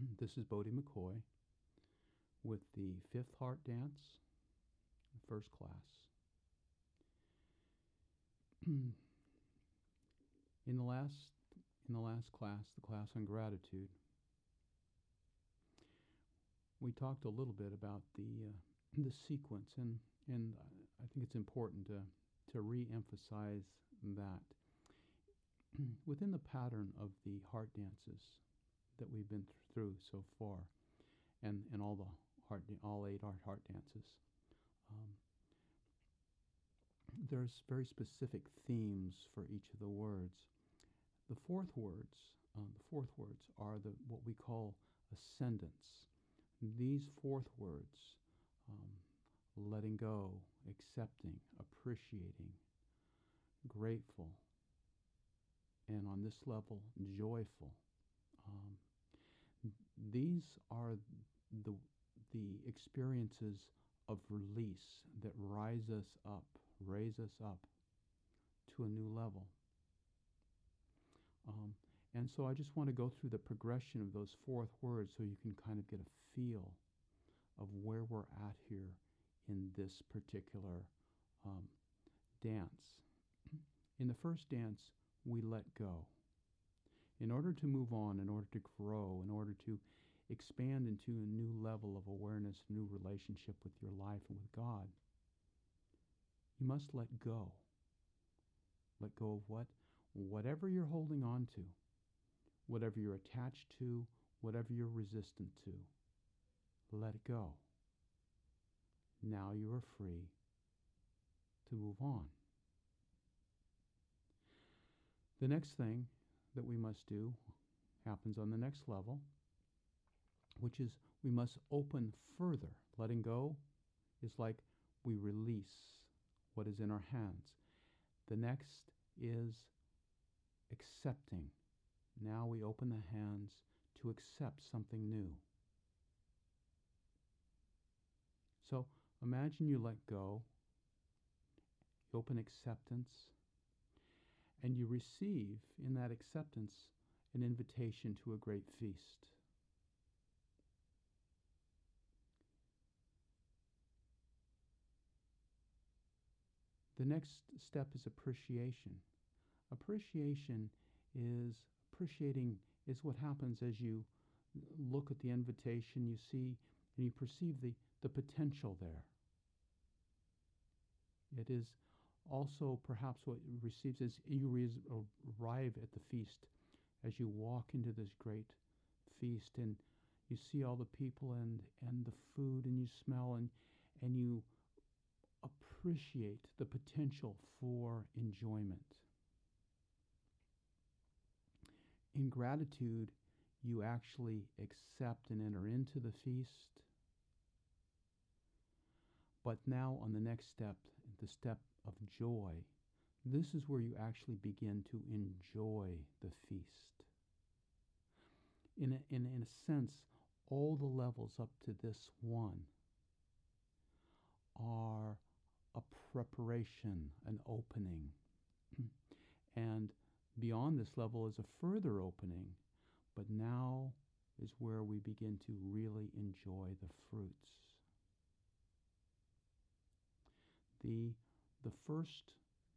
This is Bodie McCoy with the Fifth Heart Dance, first class. in the last class, the class on gratitude, we talked a little bit about the sequence, and I think it's important to re-emphasize that within the pattern of the heart dances that we've been through so far, and all 8 heart dances, there's very specific themes for each of the words. The fourth words are what we call ascendants. These fourth words, letting go, accepting, appreciating, grateful, and on this level, joyful. These are the experiences of release that raise us up to a new level. And so I just want to go through the progression of those fourth words so you can kind of get a feel of where we're at here in this particular dance. In the first dance, we let go. In order to move on, in order to grow, in order to expand into a new level of awareness, a new relationship with your life and with God, you must let go. Let go of what? Whatever you're holding on to, whatever you're attached to, whatever you're resistant to, let it go. Now you are free to move on. The next thing that we must do happens on the next level, which is we must open further. Letting go is like we release what is in our hands. The next is accepting. Now we open the hands to accept something new. So imagine you let go, you open acceptance, and you receive in that acceptance an invitation to a great feast. The next step is appreciation. Appreciating is what happens as you look at the invitation, you see and you perceive the potential there. It is also perhaps what you receive as you arrive at the feast, as you walk into this great feast and you see all the people and the food, and you smell and you appreciate the potential for enjoyment. In gratitude, you actually accept and enter into the feast. But now on the next step, the step of joy, this is where you actually begin to enjoy the feast. In a sense, all the levels up to this one are a preparation, an opening. And beyond this level is a further opening, but now is where we begin to really enjoy the fruits. The first,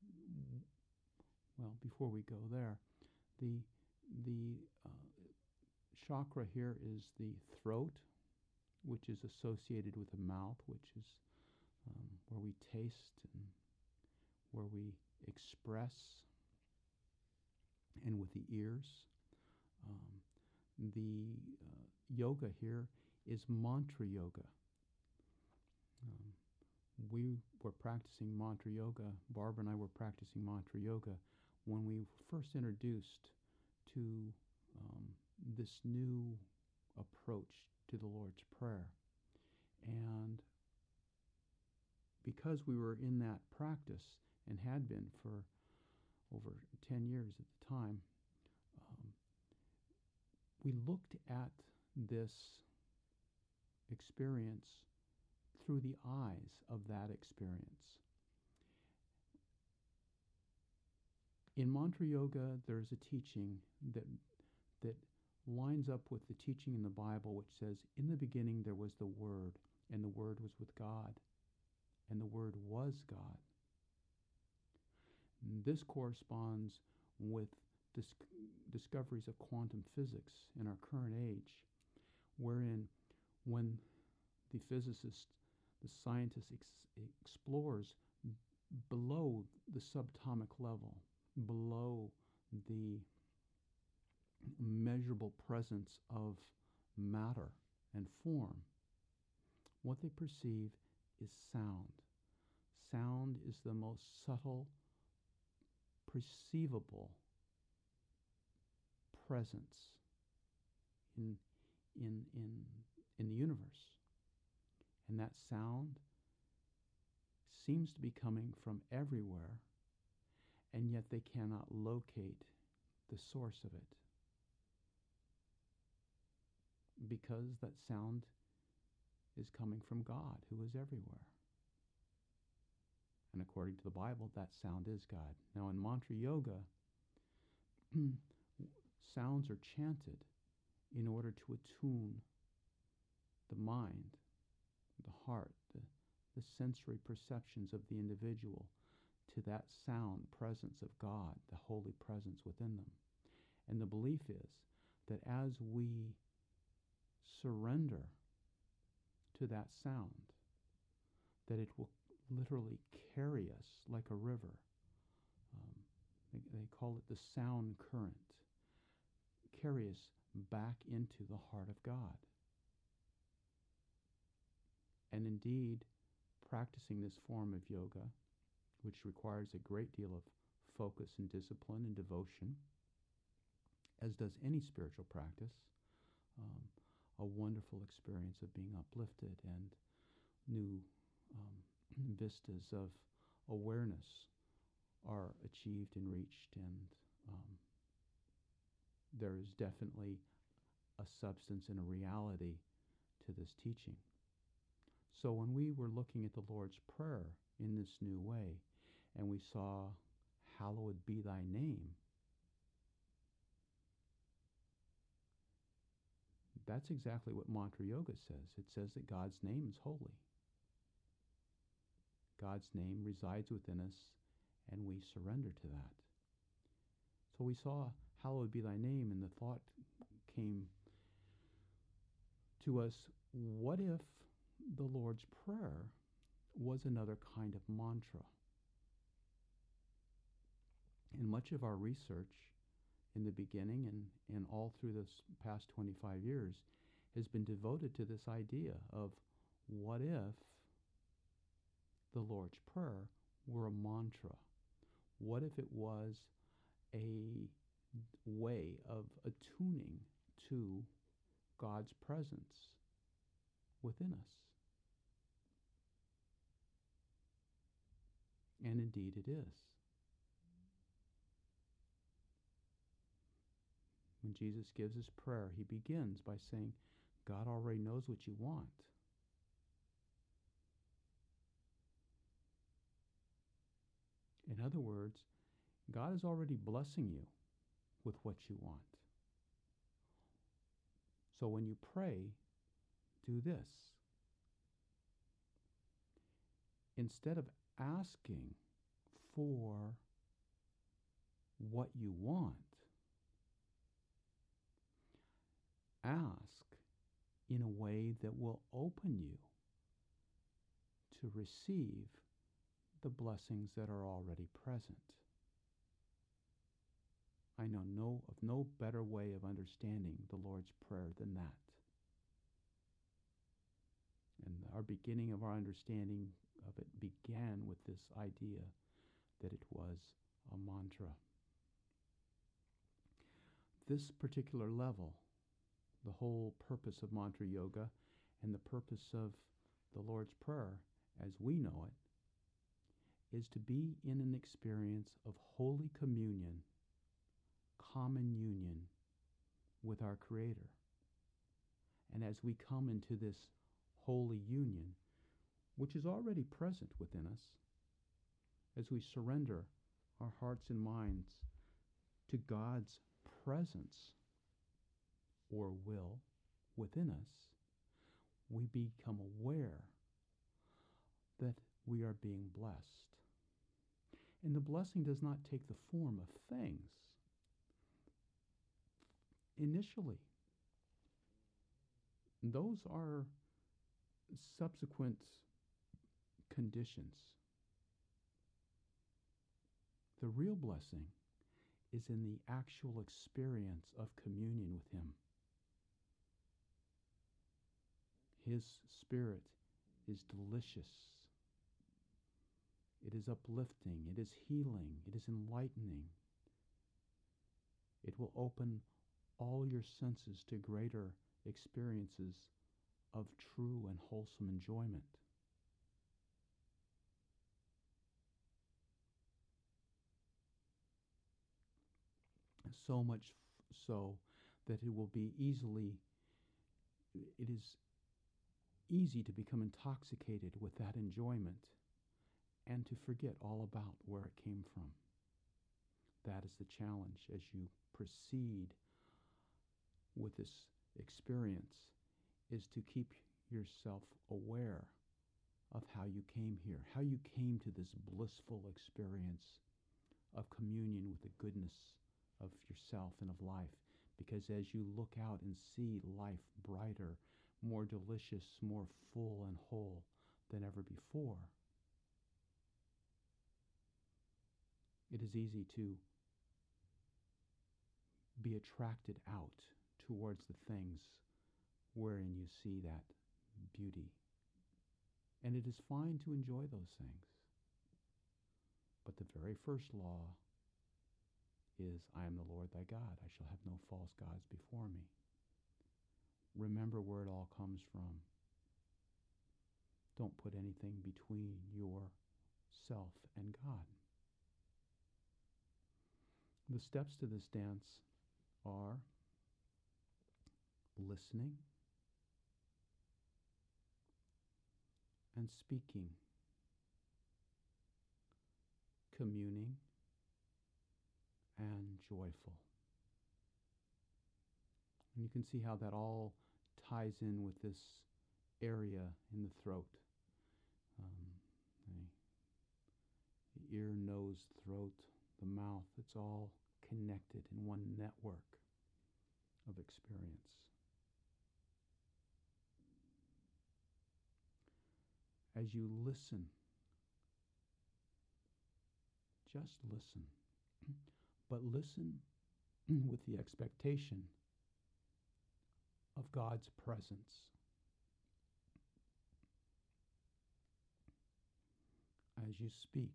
well, before we go there, the chakra here is the throat, which is associated with the mouth, which is where we taste and where we express, and with the ears. The yoga here is mantra yoga. We were practicing mantra yoga, Barbara and I were practicing mantra yoga when we were first introduced to this new approach to the Lord's Prayer. And because we were in that practice and had been for over 10 years at the time, we looked at this experience through the eyes of that experience. In mantra yoga, there's a teaching that lines up with the teaching in the Bible which says, "In the beginning there was the Word, and the Word was with God, and the Word was God." This corresponds with discoveries of quantum physics in our current age, wherein when the physicist, the scientist explores below the subatomic level, below the measurable presence of matter and form, what they perceive is sound. Sound is the most subtle, perceivable presence in the universe. And that sound seems to be coming from everywhere, and yet they cannot locate the source of it, because that sound is coming from God, who is everywhere. And according to the Bible, that sound is God. Now, in Mantra Yoga, sounds are chanted in order to attune the mind, the heart, the sensory perceptions of the individual to that sound presence of God, the holy presence within them. And the belief is that as we surrender to that sound, that it will literally carry us like a river. They call it the sound current. Carry us back into the heart of God. And indeed, practicing this form of yoga, which requires a great deal of focus and discipline and devotion, as does any spiritual practice, a wonderful experience of being uplifted, and new vistas of awareness are achieved and reached, and there is definitely a substance and a reality to this teaching. So when we were looking at the Lord's Prayer in this new way, and we saw, "Hallowed be thy name," that's exactly what Mantra Yoga says. It says that God's name is holy. God's name resides within us, and we surrender to that. So we saw, "Hallowed be thy name," and the thought came to us, what if the Lord's Prayer was another kind of mantra? And much of our research in the beginning and all through this past 25 years has been devoted to this idea of, what if the Lord's Prayer were a mantra? What if it was a way of attuning to God's presence within us? And indeed it is. When Jesus gives his prayer, he begins by saying, God already knows what you want. In other words, God is already blessing you with what you want. So when you pray, do this. Instead of asking for what you want, ask in a way that will open you to receive the blessings that are already present. I know of no better way of understanding the Lord's Prayer than that. And our beginning of our understanding of it began with this idea that it was a mantra. This particular level, the whole purpose of Mantra Yoga and the purpose of the Lord's Prayer as we know it, is to be in an experience of holy communion, common union with our Creator. And as we come into this holy union, which is already present within us, as we surrender our hearts and minds to God's presence or will within us, we become aware that we are being blessed. And the blessing does not take the form of things. Initially, those are subsequent conditions. The real blessing is in the actual experience of communion with Him. His Spirit is delicious. It is uplifting. It is healing. It is enlightening. It will open all your senses to greater experiences of true and wholesome enjoyment. So much so that it is easy to become intoxicated with that enjoyment and to forget all about where it came from. That is the challenge as you proceed with this experience, is to keep yourself aware of how you came here, how you came to this blissful experience of communion with the goodness of yourself and of life. Because as you look out and see life brighter, more delicious, more full and whole than ever before, it is easy to be attracted out towards the things wherein you see that beauty. And it is fine to enjoy those things. But the very first law is, I am the Lord thy God. I shall have no false gods before me. Remember where it all comes from. Don't put anything between yourself and God. The steps to this dance are listening and speaking, communing and joyful. And you can see how that all ties in with this area in the throat. The ear, nose, throat, the mouth, it's all connected in one network of experience. As you listen, just listen, but listen with the expectation of God's presence. As you speak,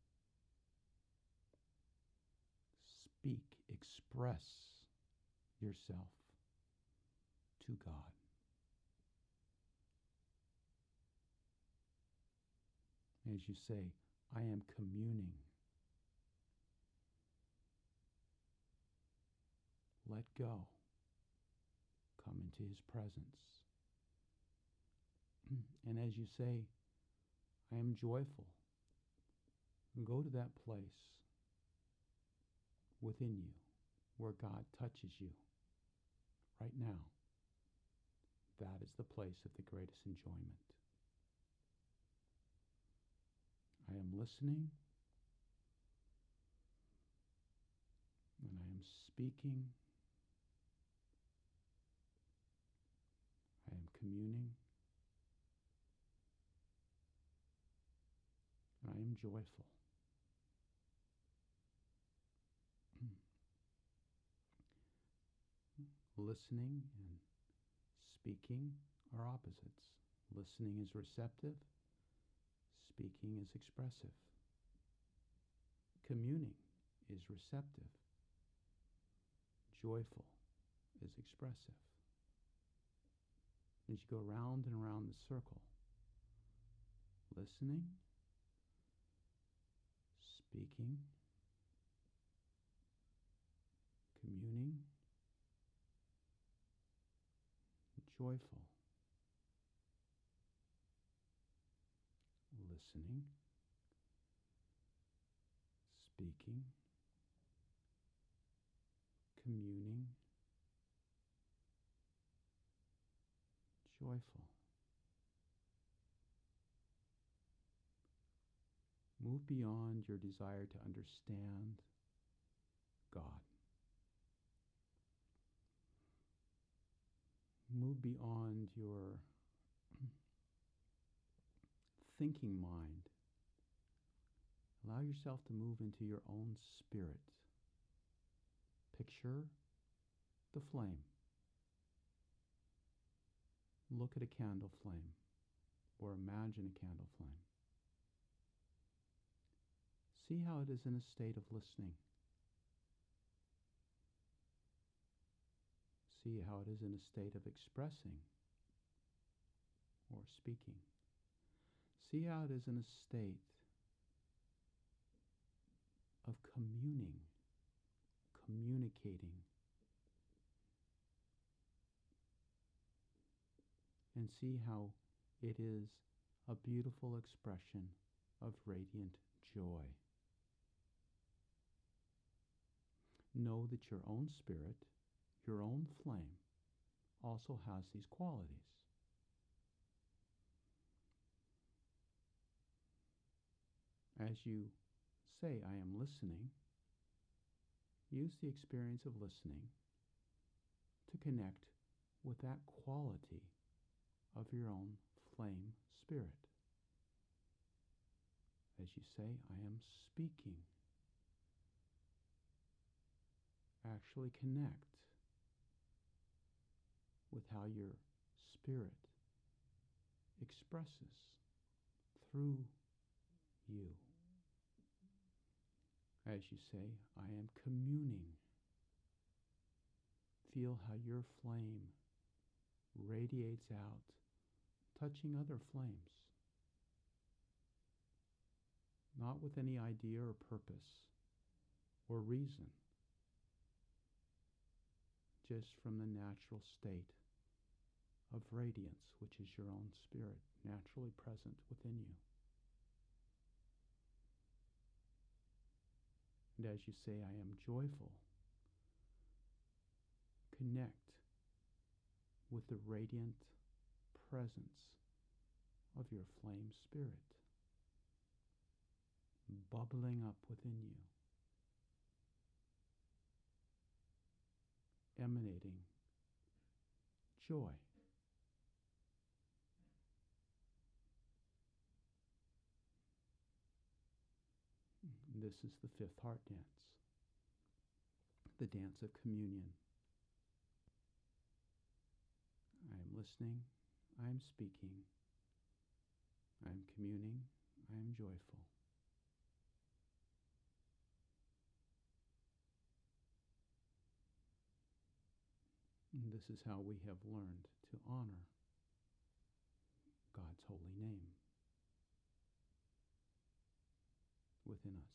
express yourself to God. As you say, I am communing. Let go. Come into His presence. And as you say, I am joyful, go to that place within you where God touches you right now. That is the place of the greatest enjoyment. I am listening, and I am speaking. I am communing. I am joyful. Listening and speaking are opposites. Listening is receptive. Speaking is expressive. Communing is receptive. Joyful is expressive. As you go round and around the circle, listening, speaking, communing, joyful, listening, speaking, communing, joyful. Move beyond your desire to understand God. Move beyond your thinking mind. Allow yourself to move into your own spirit. Picture the flame. Look at a candle flame, or imagine a candle flame. See how it is in a state of listening. See how it is in a state of expressing or speaking. See how it is in a state of communicating. And see how it is a beautiful expression of radiant joy. Know that your own spirit, your own flame, also has these qualities. As you say, I am listening, use the experience of listening to connect with that quality of your own flame spirit. As you say, I am speaking, actually connect with how your spirit expresses through you. As you say, I am communing. Feel how your flame radiates out, touching other flames. Not with any idea or purpose or reason, just from the natural state of radiance, which is your own spirit, naturally present within you. And as you say, I am joyful, connect with the radiant presence of your flame spirit, bubbling up within you, emanating joy. This is the fifth heart dance, the dance of communion. I am listening, I am speaking, I am communing, I am joyful. And this is how we have learned to honor God's holy name within us.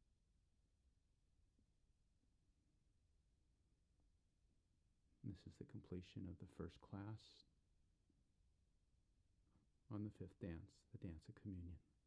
This is the completion of the first class on the fifth dance, the dance of communion.